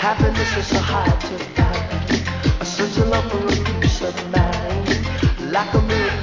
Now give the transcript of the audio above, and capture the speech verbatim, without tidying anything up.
Happiness is so hard to find. A searching love for a peace of mind. Like a miracle.